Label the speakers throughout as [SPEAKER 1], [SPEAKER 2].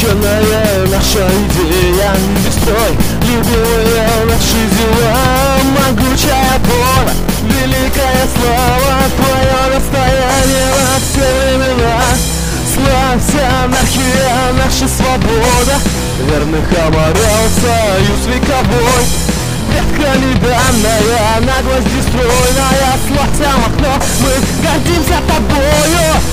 [SPEAKER 1] священная наша идея. Бестрой, любимые наши дела, могучая воля, великая слава, твое достояние на все времена. Славься, анархия, наша свобода, верных аморал, союз вековой. Предками данная, на гвозди стройная, славься, Махно, мы гордимся тобою.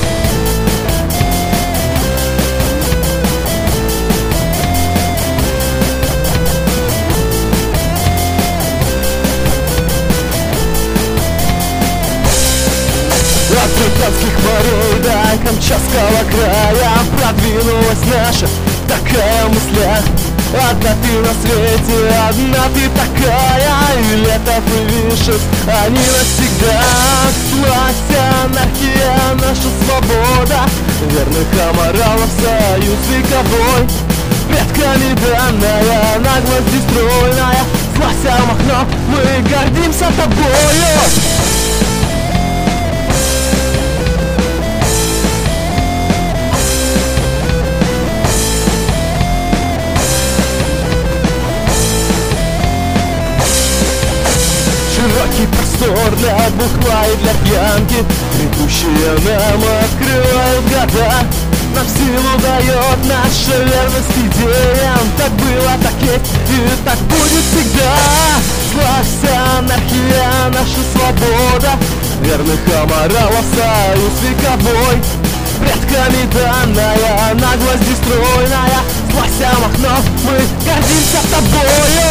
[SPEAKER 1] От британских морей до Камчатского края продвинулась наша такая мысля. Одна ты на свете, одна ты такая, и летов и вишек они навсегда. Славься, анархия, наша свобода, верных аморалов союз вековой. Предками данная, на гвозди стройная, славься, Махно, мы гордимся тобою. Широкий простор для бухла и для пьянки, грядущие нам открывают года. Нам силу дает наша верность идеям. Так было, так есть и так будет всегда. Славься, анархия, наша свобода, верных аморалов союз вековой. Предками данная, на гвозди стройная, славься, Махно, мы гордимся тобою.